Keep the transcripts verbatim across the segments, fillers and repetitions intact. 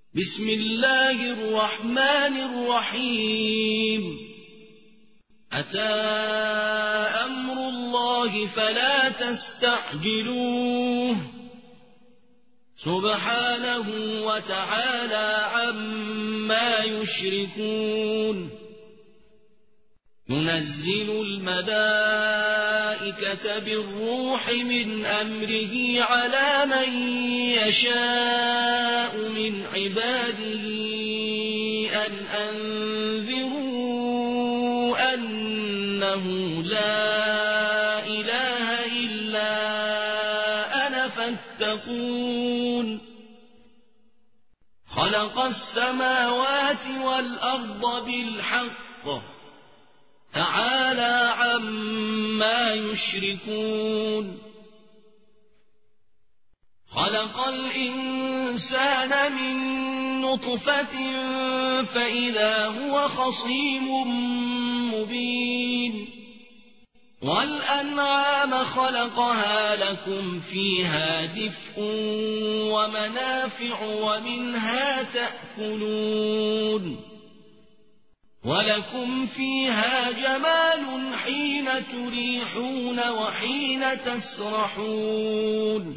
بسم الله الرحمن الرحيم أتى أمر الله فلا تستعجلوه سبحانه وتعالى عما يشركون ينزل الملائكة بالروح من أمره على من يشاء من عباده أن أنذروا أنه لا إله إلا أنا فاتقون خلق السماوات والأرض بالحق تعالى عما يشركون خلق الإنسان من نطفة فإذا هو خصيم مبين والأنعام خلقها لكم فيها دفء ومنافع ومنها تأكلون ولكم فيها جمال حين تريحون وحين تسرحون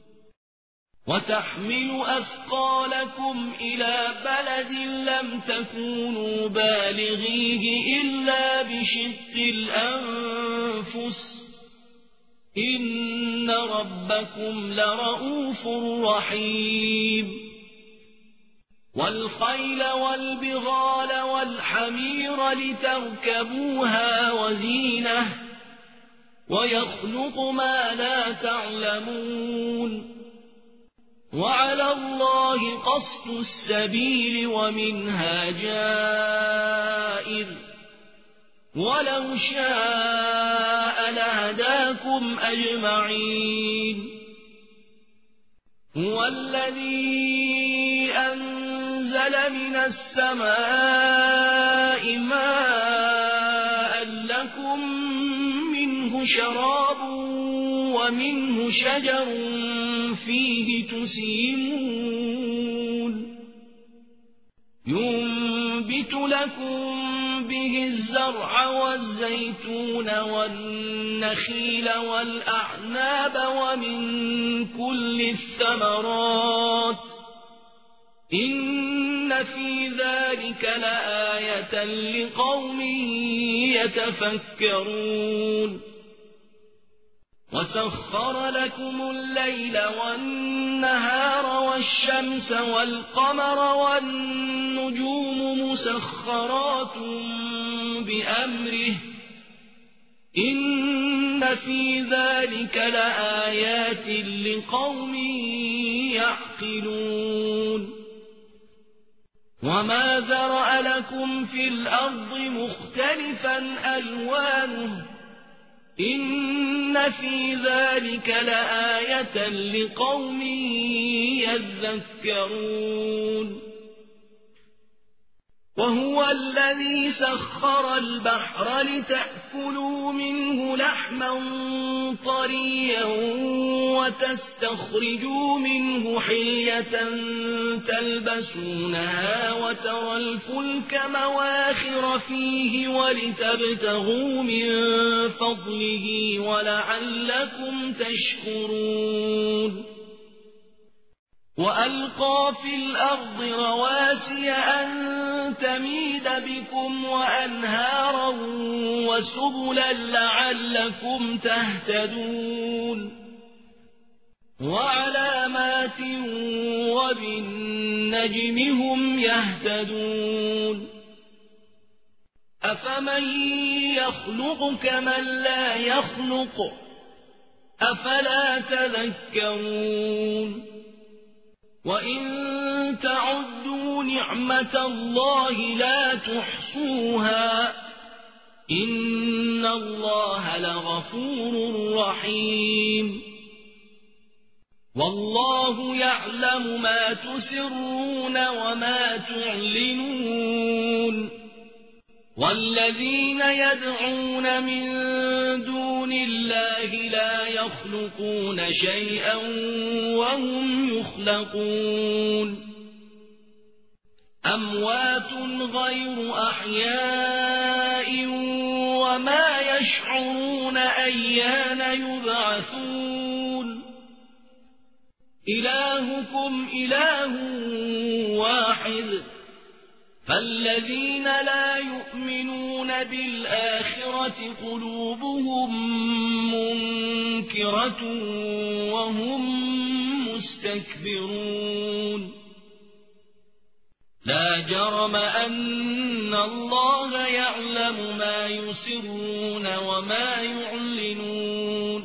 وتحمل أثقالكم إلى بلد لم تكونوا بالغيه إلا بشق الأنفس إن ربكم لرؤوف رحيم والخيل والبغال والحمير لتركبوها وزينة ويخلق ما لا تعلمون وعلى الله قصد السبيل ومنها جائر ولو شاء لهداكم أجمعين هو الذي أنزل من السماء ماء لكم منه شراب ومنه شجر فيه تسيمون ينبت لكم به الزرع والزيتون والنخيل والأعناب ومن كل الثمرات إن في ذلك لآية لقوم يتفكرون وسخر لكم الليل والنهار والشمس والقمر والنجوم مسخرات بأمره إن في ذلك لآيات لقوم يعقلون وما ذرأ لكم في الأرض مختلفا ألوانه إن في ذلك لآية لقوم يذكرون وهو الذي سخر البحر لتأكلوا منه لحما طريا وتستخرجوا منه حلية تلبسونها وترى الفلك مواخر فيه ولتبتغوا من فضله ولعلكم تشكرون وألقى في الأرض رواسي أن تميد بكم وأنهارا وسبلا لعلكم تهتدون وعلامات وبالنجم هم يهتدون أفمن يخلق كمن لا يخلق أفلا تذكرون وإن تعدوا نعمة الله لا تحصوها إن الله لغفور رحيم والله يعلم ما تسرون وما تعلنون والذين يدعون من دون الله لا يخلقون شيئا وهم يخلقون أموات غير أحياء وما يشعرون أيان يبعثون إلهكم إله واحد فالذين لا يؤمنون بالآخرة قلوبهم منكرة وهم مستكبرون لا جرم أن الله يعلم ما يسرون وما يعلنون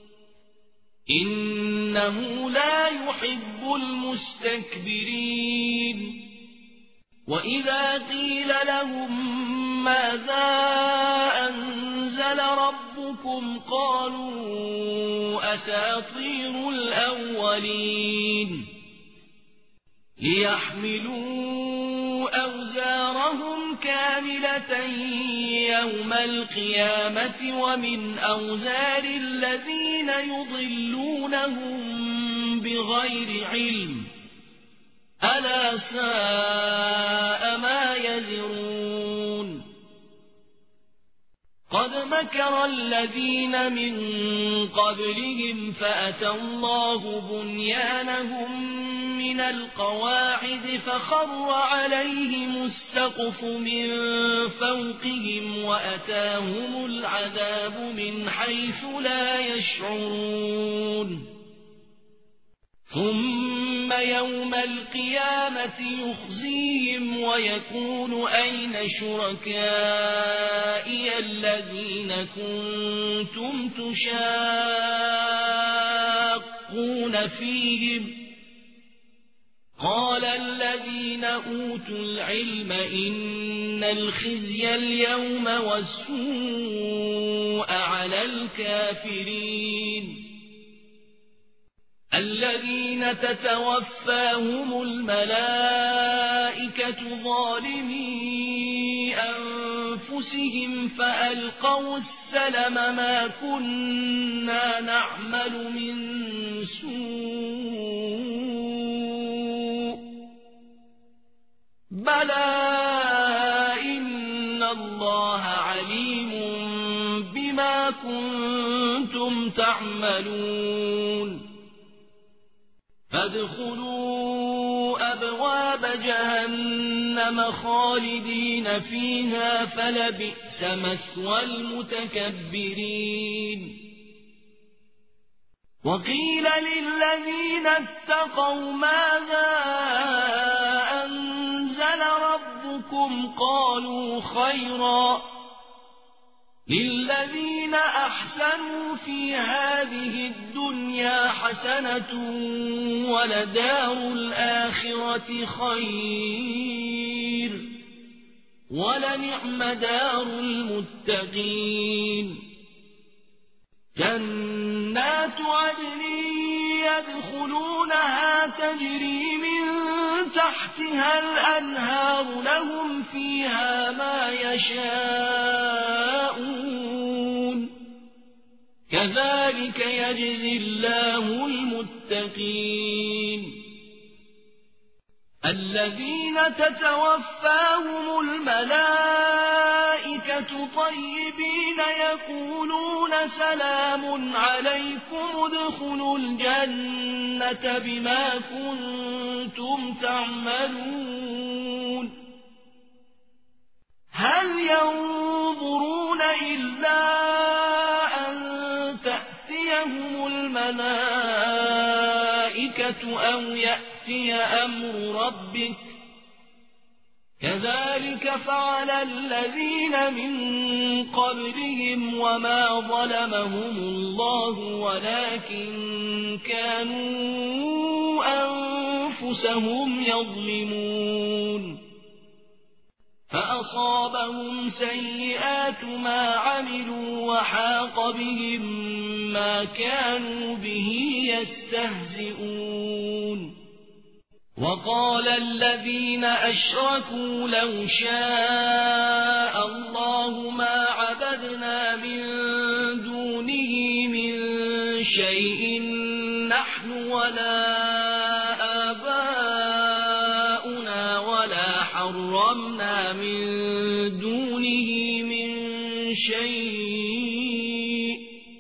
إنه لا يحب المستكبرين وإذا قيل لهم ماذا أنزل ربكم قالوا أساطير الأولين ليحملوا أوزارهم كاملة يوم القيامة ومن أوزار الذين يضلونهم بغير علم ألا ساء ما يزرون قد مكر الذين من قبلهم فأتى الله بنيانهم من القواعد فخر عليهم السقف من فوقهم وأتاهم العذاب من حيث لا يشعرون ثم يوم القيامة يخزيهم ويقول أين شركائي الذين كنتم تشاقون فيهم قال الذين أوتوا العلم إن الخزي اليوم والسوء على الكافرين الذين تتوفاهم الملائكة ظالمي أنفسهم فألقوا السلم ما كنا نعمل من سوء بلى إن الله عليم بما كنتم تعملون فادخلوا أبواب جهنم خالدين فيها فلبئس مثوى المتكبرين وقيل للذين اتقوا ماذا أنزل ربكم قالوا خيرا للذين أحسنوا في هذه الدنيا حسنة ولدار الآخرة خير ولنعم دار المتقين جنات عدن يدخلونها تجري من تحتها الأنهار لهم فيها ما يشاءون كذلك يجزي الله المتقين الذين تتوفاهم الملائكة طيبين يقولون سلام عليكم ادخلوا الجنة بما كنتم تعملون هل ينظرون إلا أن تأتيهم الملائكة أو يأتي أمر ربك كذلك فعل الذين من قبلهم وما ظلمهم الله ولكن كانوا أنفسهم يظلمون فأصابهم سيئات ما عملوا وحاق بهم ما كانوا به يستهزئون وقال الذين أشركوا لو شاء الله ما عبدنا من دونه من شيء نحن ولا آباؤنا ولا حرمنا من دونه من شيء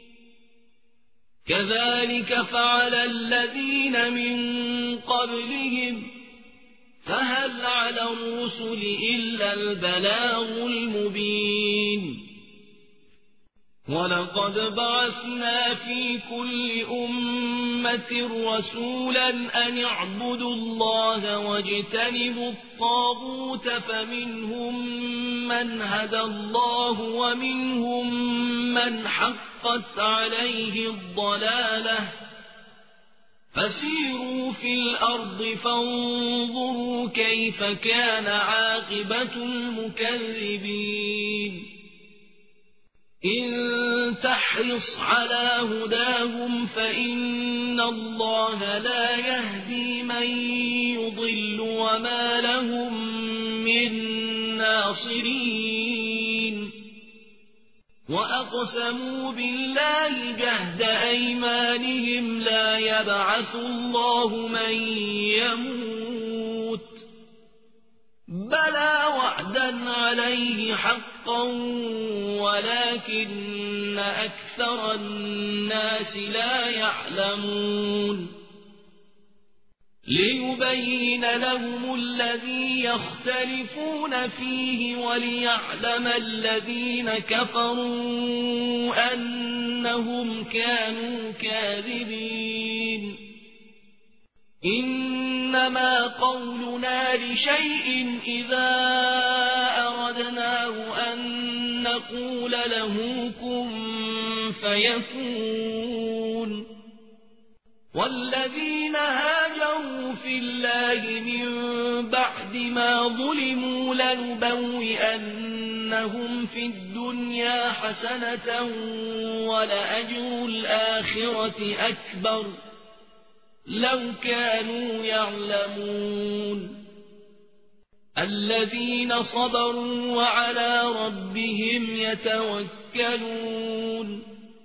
كذلك فعل الذين من قبلهم فهل على الرسل إلا البلاغ المبين ولقد بعثنا في كل أمة رسولا أن اعبدوا الله واجتنبوا الطاغوت فمنهم من هدى الله ومنهم من حقت عليه الضلالة فسيروا في الأرض فانظروا كيف كان عاقبة المكذبين إن تحرص على هداهم فإن الله لا يهدي من يضل وما لهم من ناصرين وأقسموا بالله جهد أيمانهم لا يبعث الله من يموت بلى وعدا عليه حقا ولكن أكثر الناس لا يعلمون ليبين لهم الذي يختلفون فيه وليعلم الذين كفروا أنهم كانوا كاذبين إنما قولنا لشيء إذا أردناه أن نقول له كن فيكون والذين هاجروا في الله من بعد ما ظلموا لنبوئنهم في الدنيا حسنة ولأجر الآخرة أكبر لو كانوا يعلمون الذين صبروا وعلى ربهم يتوكلون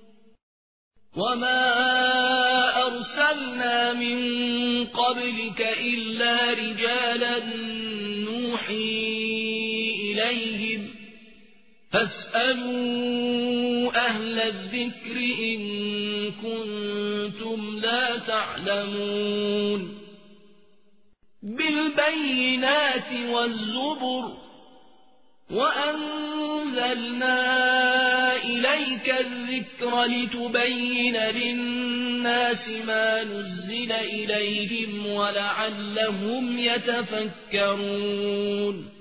وما أرسلنا من قبلك إلا رجالا نوحي إليهم فاسألوا أهل الذكر إن كنتم لا تعلمون بالبينات والزبر وأنزلنا إليك الذكر لتبين للناس ما نزل إليهم ولعلهم يتفكرون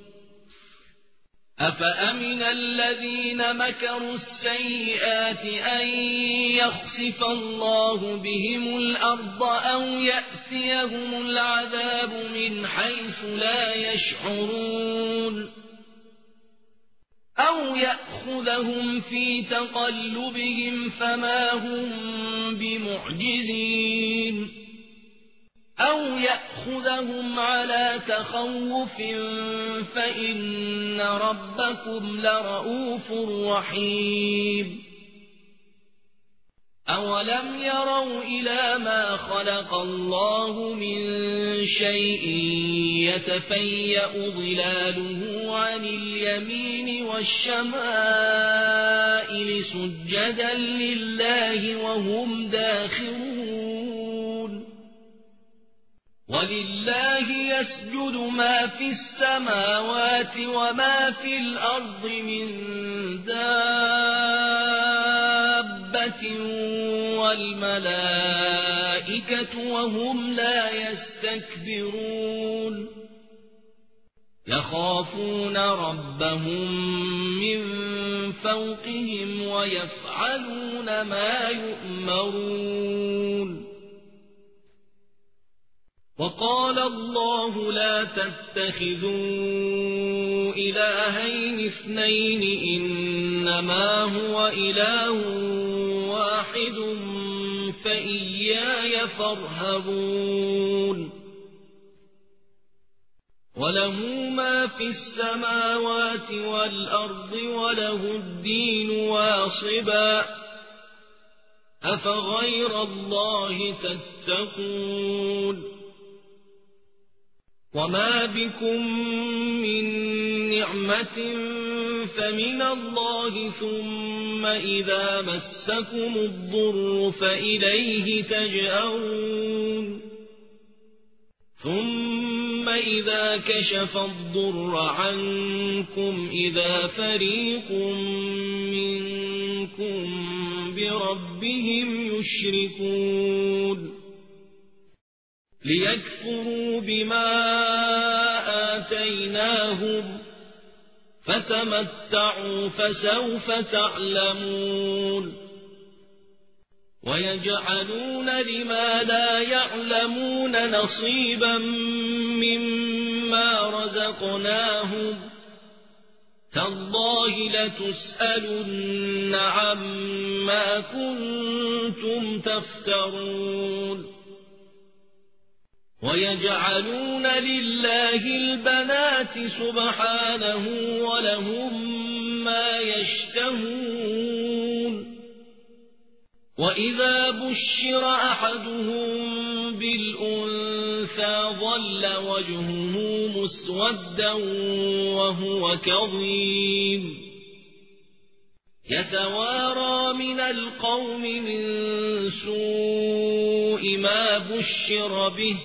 أفأمن الذين مكروا السيئات أن يخسف الله بهم الأرض أو يأتيهم العذاب من حيث لا يشعرون أو يأخذهم في تقلبهم فما هم بمعجزين أو يأخذهم على تخوف فإن ربكم لرؤوف رحيم أولم يروا إلى ما خلق الله من شيء يتفيأ ظلاله عن اليمين والشمائل سجدا لله وهم داخرون ولله يسجد ما في السماوات وما في الأرض من دابة والملائكة وهم لا يستكبرون يخافون ربهم من فوقهم ويفعلون ما يؤمرون وقال الله لا تتخذوا إلهين اثنين إنما هو إله واحد فإياي فارهبون وله ما في السماوات والأرض وله الدين واصبا أفغير الله تتقون وما بكم من نعمة فمن الله ثم إذا مسكم الضر فإليه تجأرون ثم إذا كشف الضر عنكم إذا فريق منكم بربهم يشركون ليكفروا بما آتيناهم فتمتعوا فسوف تعلمون ويجعلون لما لا يعلمون نصيبا مما رزقناهم تالله لتسألن عما كنتم تفترون ويجعلون لله البنات سبحانه ولهم ما يشتهون وإذا بشر أحدهم بالأنثى ظل وجهه مسودا وهو كظيم يتوارى من القوم من سوء ما بشر به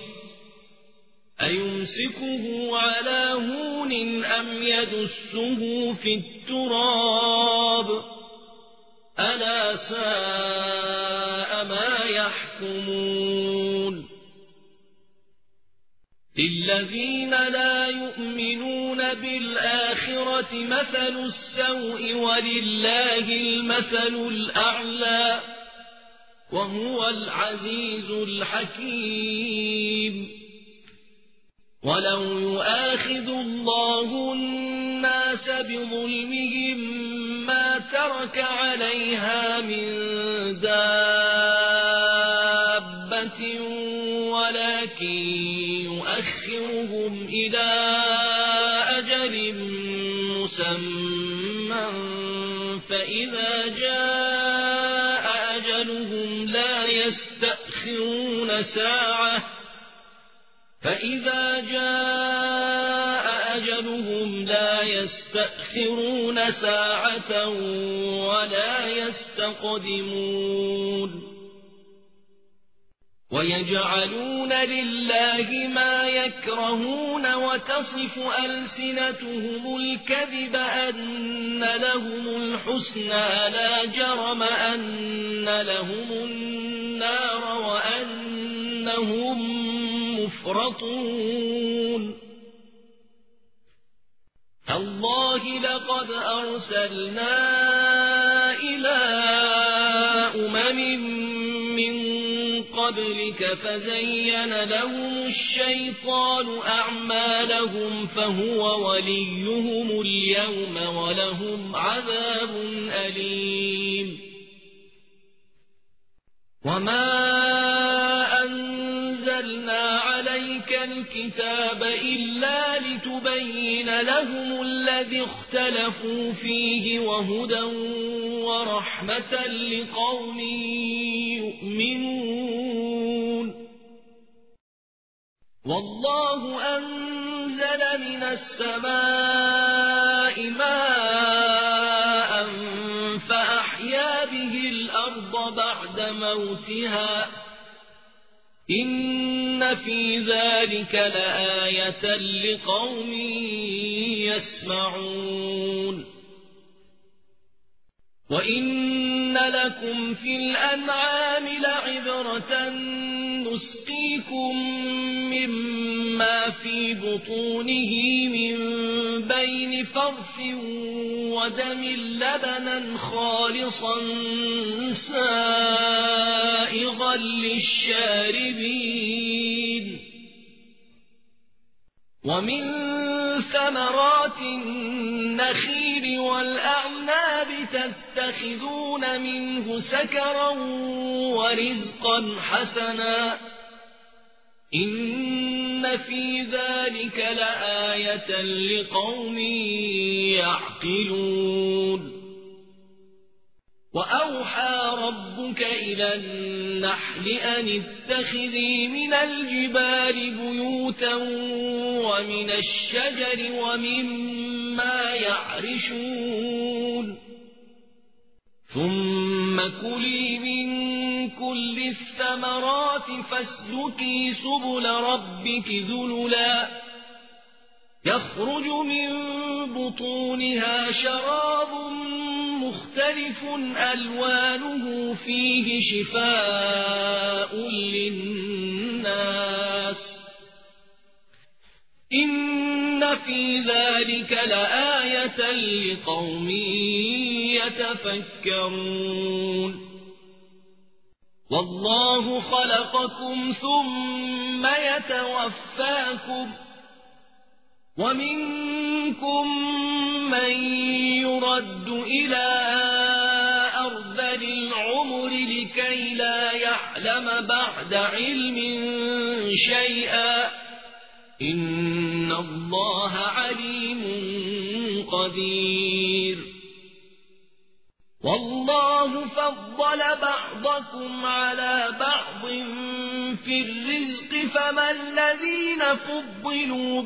أيمسكه على هون أم يدسه في التراب ألا ساء ما يحكمون للذين لا يؤمنون بالآخرة مثل السوء ولله المثل الأعلى وهو العزيز الحكيم ولو يؤاخذ الله الناس بظلمهم ما ترك عليها من دابة ولكن يؤخرهم إلى أجل مسمى فإذا جاء أجلهم لا يستأخرون ساعة فإذا جاء أجلهم لا يستأخرون ساعة ولا يستقدمون ويجعلون لله ما يكرهون وتصف ألسنتهم الكذب أن لهم الحسنى لا جرم أن لهم النار وأنهم مفرطون تالله لقد أرسلنا إلى أمم من قبلك فزين لهم الشيطان أعمالهم فهو وليهم اليوم ولهم عذاب أليم وما أنزلنا عليك الكتاب إلا لتبين لهم الذي اختلفوا فيه وهدى ورحمة لقوم يؤمنون والله أنزل من السماء ماء فأحيا به الأرض بعد موتها إن في ذلك لآية لقوم يسمعون وإن لكم في الأنعام لعبرة نسقيكم مما في بطونه من بين فرث ودم لبنا خالصا سائغا للشاربين ومن ثمرات النخيل والأعناب تتخذون منه سكرا ورزقا حسنا إن في ذلك لآية لقوم يعقلون وأوحى ربك إلى النحل أن اتخذي من الجبال بيوتا ومن الشجر ومما يعرشون ثم كلي من كل الثمرات فاسلكي سبل ربك ذللا يخرج من بطونها شراب مختلف ألوانه فيه شفاء للناس إن في ذلك لآية لقوم يتفكرون والله خلقكم ثم يتوفاكم ومنكم من يرد إلى أرذل العمر لكي لا يعلم بعد علم شيئا إن الله عليم قدير والله فضل بعضكم على بعض في الرزق فما الذين فضلوا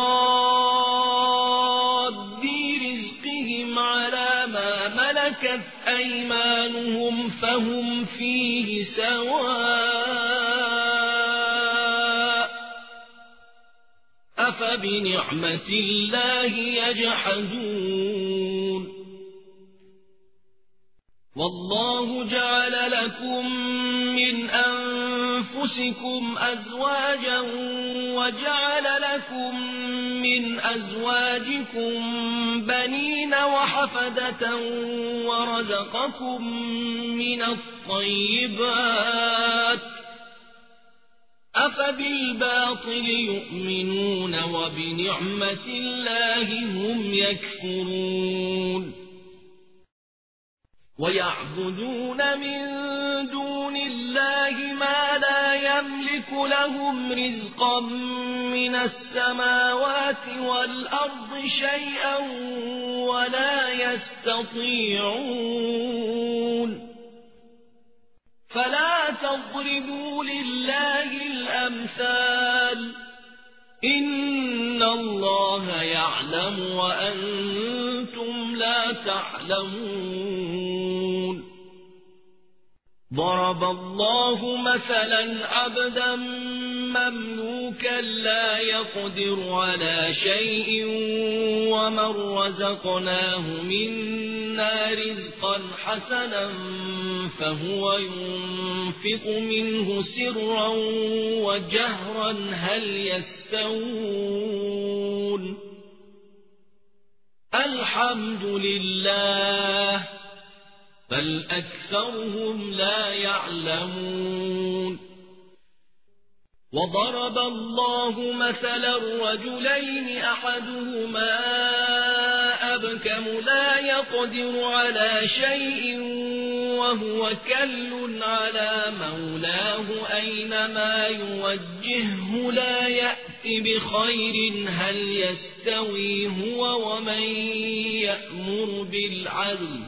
براد رزقهم على ما ملكت أيمانهم فهم فيه سواء أفبنعمة الله يجحدون والله جعل لكم من أنفسكم أزواجا وجعل لكم من أزواجكم بنين وحفدة ورزقكم من الطيبات أفبالباطل يؤمنون وبنعمة الله هم يكفرون ويعبدون من دون الله ما لا يملك لهم رزقا من السماوات والأرض شيئا ولا يستطيعون فلا تضربوا لله الأمثال إن الله يعلم وأنتم لا تعلمون ضرب الله مثلا عبدا مملوكا لا يقدر على شيء ومن رزقناه منا رزقا حسنا فهو ينفق منه سرا وجهرا هل يستوون الحمد لله بل أكثرهم لا يعلمون وضرب الله مثلا رجلين أحدهما أبكم لا يقدر على شيء وهو كل على مولاه أينما يوجهه لا يأتي بخير هل يستوي هو ومن يأمر بالعدل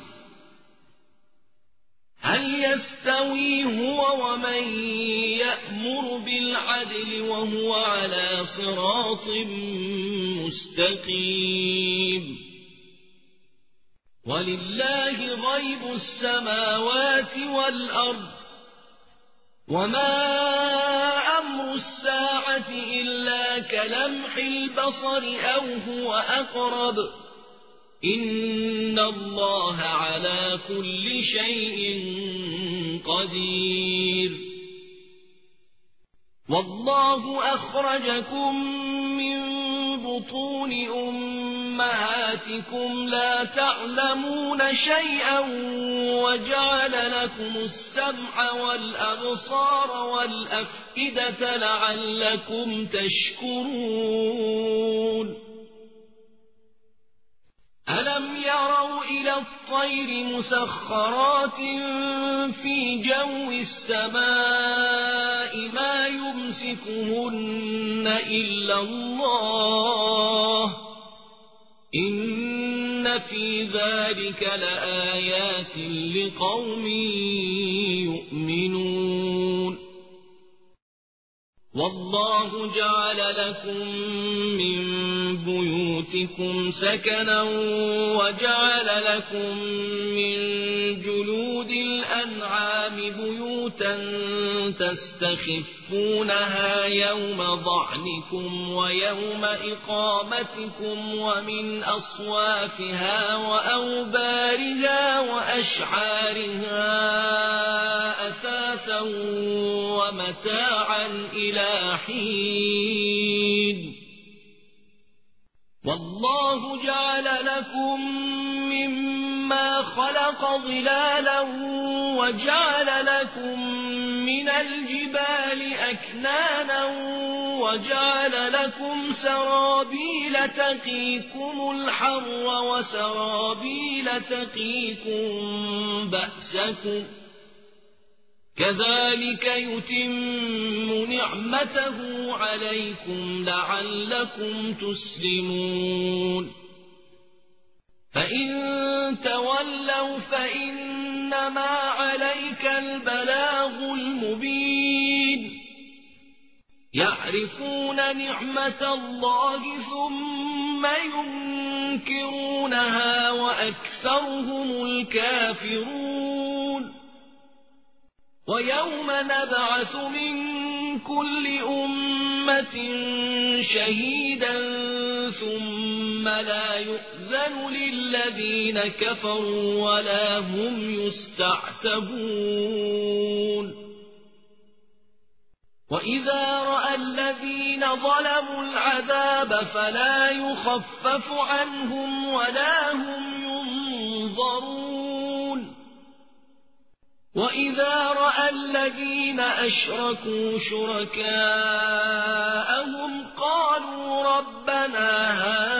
هل يستوي هو ومن يأمر بالعدل وهو على صراط مستقيم ولله غيب السماوات والأرض وما أمر الساعة إلا كلمح البصر أو هو أقرب إن الله على كل شيء قدير والله أخرجكم من بطون أمهاتكم لا تعلمون شيئا وجعل لكم السمع والأبصار والأفئدة لعلكم تشكرون ألم يروا إلى الطير مسخرات في جو السماء ما يمسكهن إلا الله إن إن في ذلك لآيات لقوم يؤمنون والله جعل لكم من بيوتكم سكنا وجعل لكم من جلود الأنعام بيوتا تستخفونها يوم ظعنكم ويوم إقامتكم ومن أصوافها وأوبارها وأشعارها أثاثا ومتاعا إلى حين والله جعل لكم مما خلق ظلالا وجعل لكم من الجبال أكنانا وجعل لكم سرابيل تقيكم الحر وسرابيل تقيكم بأسكم كذلك يتم نعمته عليكم لعلكم تسلمون فإن تولوا فإنما عليك البلاغ المبين يعرفون نعمة الله ثم ينكرونها وأكثرهم الكافرون ويوم نبعث من كل أمة شهيدا ثم لا يؤذن للذين كفروا ولا هم يستعتبون وإذا رأى الذين ظلموا العذاب فلا يخفف عنهم ولا هم ينظرون وإذا رأى الذين أشركوا شركاءهم قالوا ربنا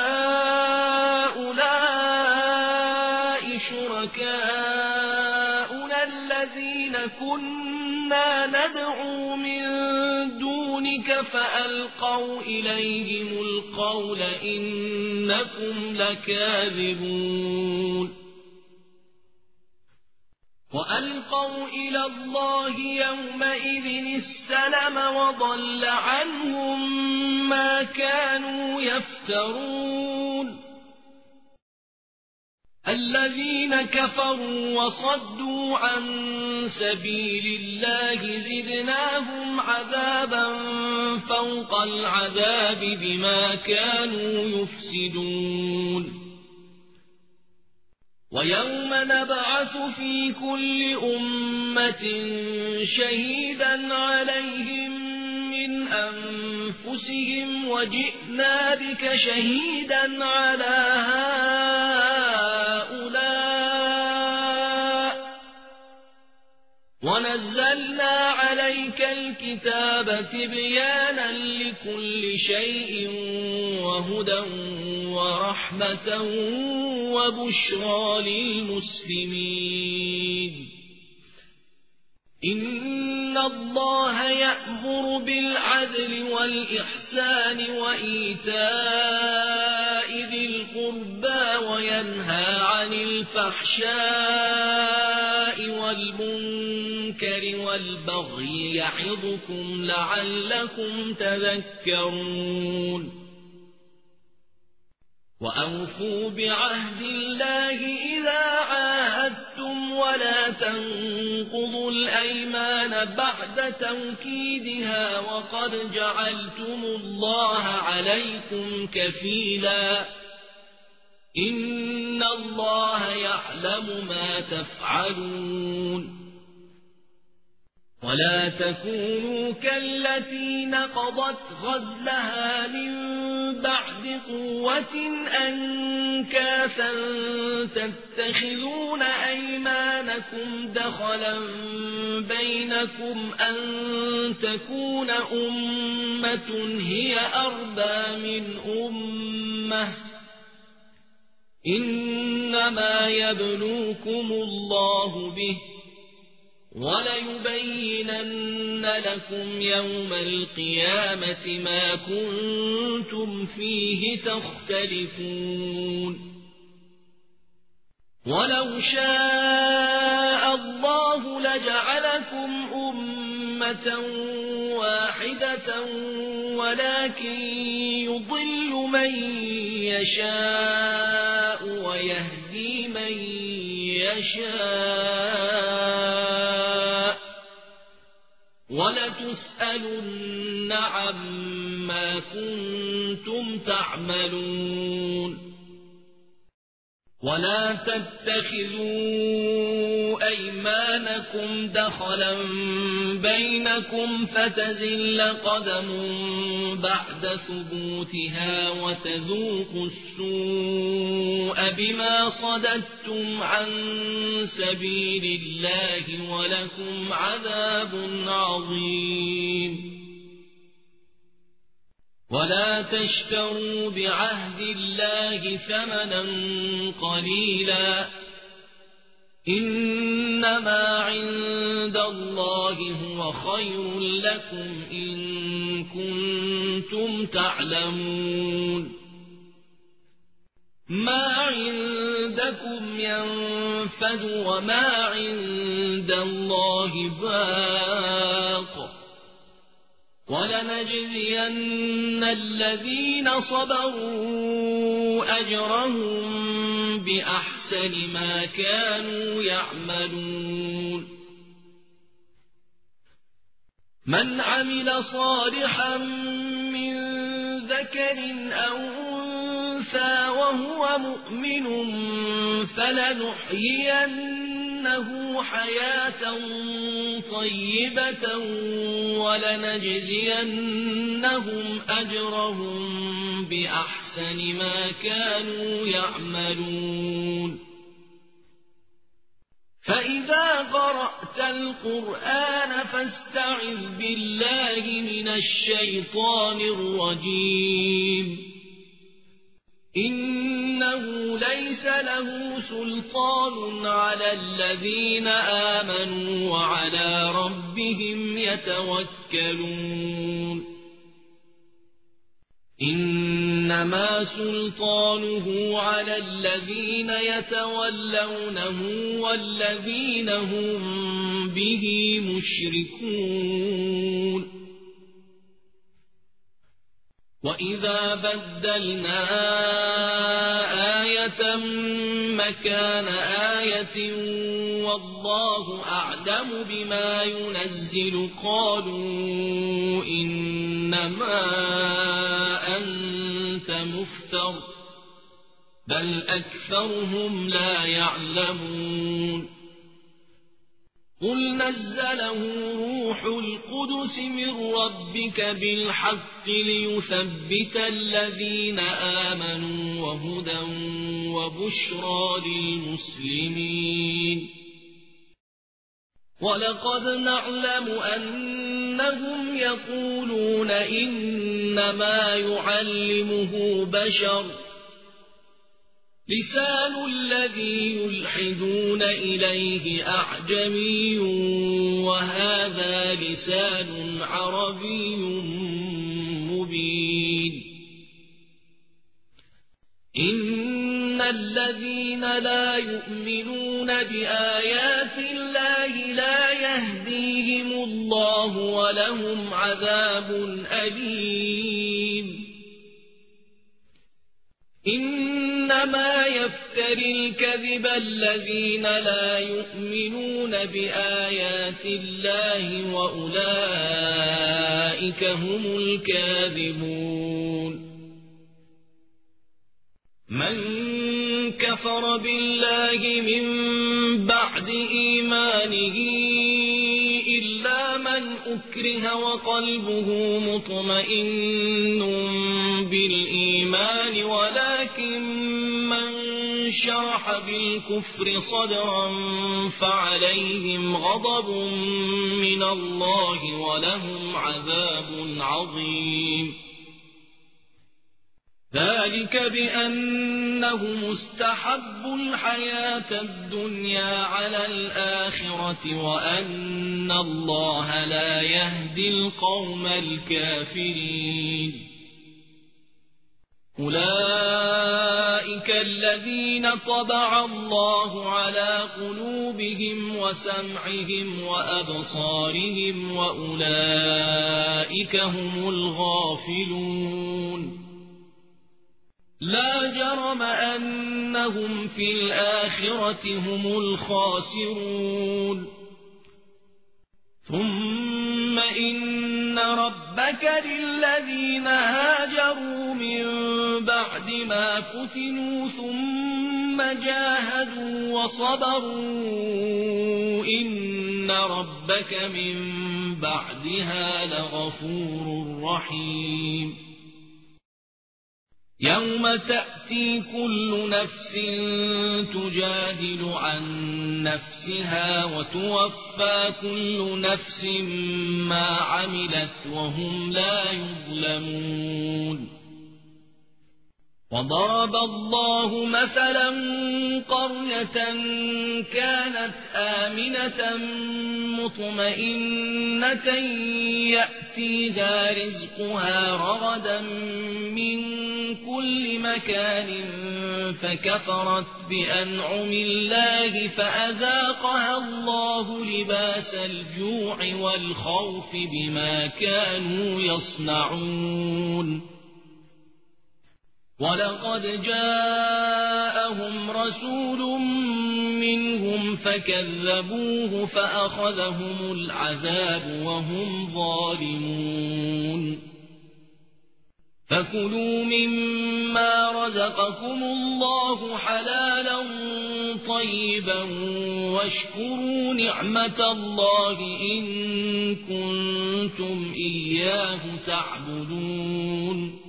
هؤلاء شركاؤنا الذين كنا ندعو من دونك فألقوا إليهم القول إنكم لكاذبون وألقوا إلى الله يومئذ السلم وضل عنهم ما كانوا يفترون الذين كفروا وصدوا عن سبيل الله زدناهم عذابا فوق العذاب بما كانوا يفسدون ويوم نبعث في كل أمة شهيدا عليهم من أنفسهم وجئنا بك شهيدا على هؤلاء ونزلنا عليك الكتاب تبيانا لكل شيء وهدى ورحمة وبشرى للمسلمين إن الله يأمر بالعدل والإحسان وإيتاء ذي القربى وينهى عن الفحشاء والمنكر والبغي يعظكم لعلكم تذكرون وأوفوا بعهد الله إذا عاهدتم ولا تنقضوا الأيمان بعد توكيدها وقد جعلتم الله عليكم كفيلا إن الله يعلم ما تفعلون ولا تكونوا كالتي نقضت غزلها من بعد قوة أنكاثا تتخذون أيمانكم دخلا بينكم أن تكون أمة هي أربى من أمة إنما يبلوكم الله به وليبينن لكم يوم القيامة ما كنتم فيه تختلفون ولو شاء الله لجعلكم أمة واحدة ولكن يضل من يشاء ويهدي من يشاء ولتسألن عما كنتم تعملون ولا تتخذوا أيمانكم دخلا بينكم فتزل قدم بعد ثبوتها وتذوقوا السوء بما صددتم عن سبيل الله ولكم عذاب عظيم ولا تشتروا بعهد الله ثمنا قليلا إنما عند الله هو خير لكم إن كنتم تعلمون ما عندكم ينفد وما عند الله باق ولنجزين الذين صبروا أجرهم بأحسن ما كانوا يعملون من عمل صالحا من ذكر أو أنثى وهو مؤمن فلنحيينه حياة طيبة ولنجزينهم أجرهم بأحسن ما كانوا يعملون فإذا قرأت القرآن فاستعذ بالله من الشيطان الرجيم إنه ليس له سلطان على الذين آمنوا وعلى ربهم يتوكلون إنما سلطانه على الذين يتولونه والذين هم به مشركون وإذا بدلنا آية مكان آية والله أعلم بما ينزل قالوا إنما أنت مفتر بل أكثرهم لا يعلمون قل نزله روح القدس من ربك بالحق ليثبت الذين آمنوا وهدى وبشرى للمسلمين ولقد نعلم أنهم يقولون إنما يعلمه بشر لسان الذي يلحدون إليه أعجمي وهذا لسان عربي مبين إن الذين لا يؤمنون بآيات الله لا يهديهم الله ولهم عذاب أليم إنما يفتري الكذب الذين لا يؤمنون بآيات الله وأولئك هم الكاذبون من كفر بالله من بعد إيمانه إلا من أكره وقلبه مطمئن بالإيمان ولكن من شرح بالكفر صدرا فعليهم غضب من الله ولهم عذاب عظيم ذلك بأنهم استحبوا الحياة الدنيا على الآخرة وأن الله لا يهدي القوم الكافرين أولئك أولئك الذين طبع الله على قلوبهم وسمعهم وأبصارهم وأولئك هم الغافلون لا جرم أنهم في الآخرة هم الخاسرون ثم إن ربك للذين هاجروا من بعد ما فتنوا ثم جاهدوا وصبروا إن ربك من بعدها لغفور رحيم يوم تأتي كل نفس تجادل عن نفسها وتوفى كل نفس ما عملت وهم لا يظلمون وضرب الله مثلا قرية كانت آمنة مطمئنة يأتيها رزقها رغدا من كل مكان فكفرت بأنعم الله فأذاقها الله لباس الجوع والخوف بما كانوا يصنعون ولقد جاءهم رسول منهم فكذبوه فأخذهم العذاب وهم ظالمون فكلوا مما رزقكم الله حلالا طيبا واشكروا نعمة الله إن كنتم إياه تعبدون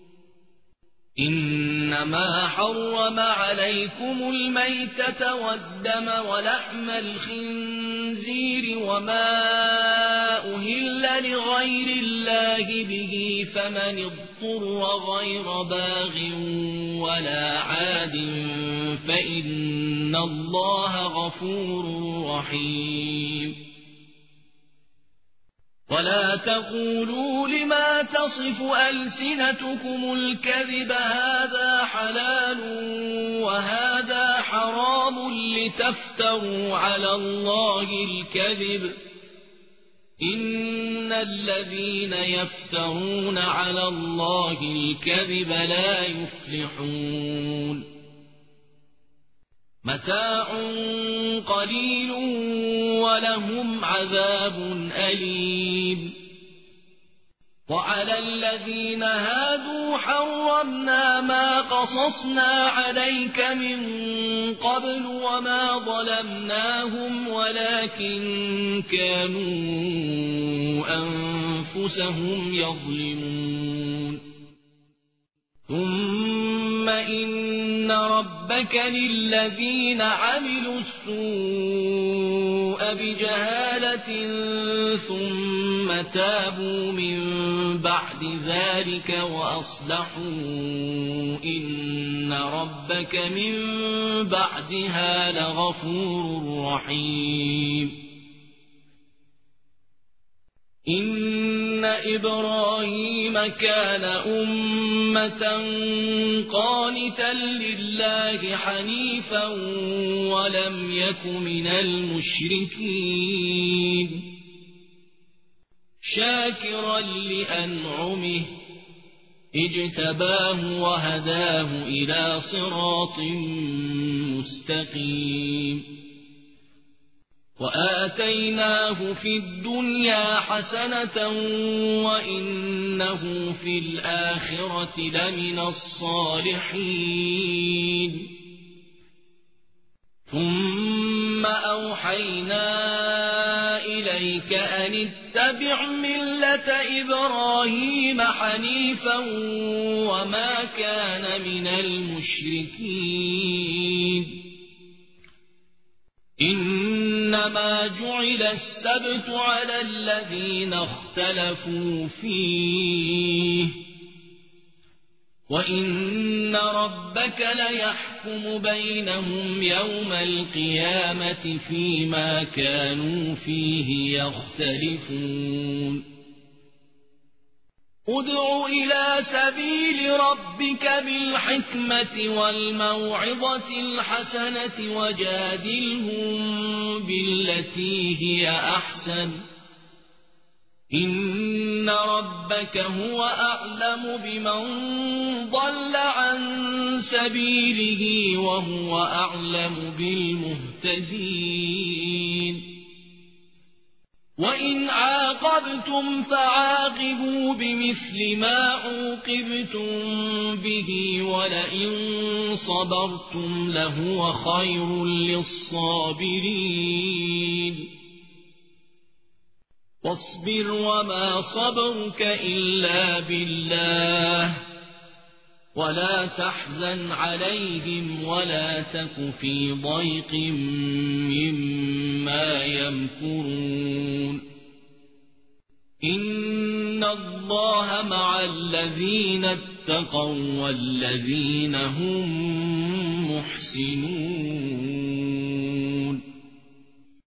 إنما حرم عليكم الميتة والدم ولحم الخنزير وما أهل لغير الله به فمن اضطر غير باغ ولا عاد فإن الله غفور رحيم ولا تقولوا لما تصف ألسنتكم الكذب هذا حلال وهذا حرام لتفتروا على الله الكذب إن الذين يفترون على الله الكذب لا يفلحون متاع قليل ولهم عذاب أليم وعلى الذين هادوا حرمنا ما قصصنا عليك من قبل وما ظلمناهم ولكن كانوا أنفسهم يظلمون ثم إن ربك للذين عملوا السوء بجهالة ثم تابوا من بعد ذلك وأصلحوا إن ربك من بعدها لغفور رحيم إن إبراهيم كان أمة قانتا لله حنيفا ولم يك من المشركين شاكرا لأنعمه اجتباه وهداه إلى صراط مستقيم وآتيناه في الدنيا حسنة وإنه في الآخرة لمن الصالحين ثم أوحينا إليك أن اتبع ملة إبراهيم حنيفا وما كان من المشركين إنما جعل السبت على الذين اختلفوا فيه وإن ربك ليحكم بينهم يوم القيامة فيما كانوا فيه يختلفون ادع إلى سبيل ربك بالحكمة والموعظة الحسنة وجادلهم بالتي هي أحسن إن ربك هو أعلم بمن ضل عن سبيله وهو أعلم بالمهتدين وإن عاقبتم فعاقبوا بمثل ما عوقبتم به ولئن صبرتم لهو خير للصابرين واصبر وما صبرك إلا بالله ولا تحزن عليهم ولا تك في ضيق مما يمكرون إن الله مع الذين اتقوا والذين هم محسنون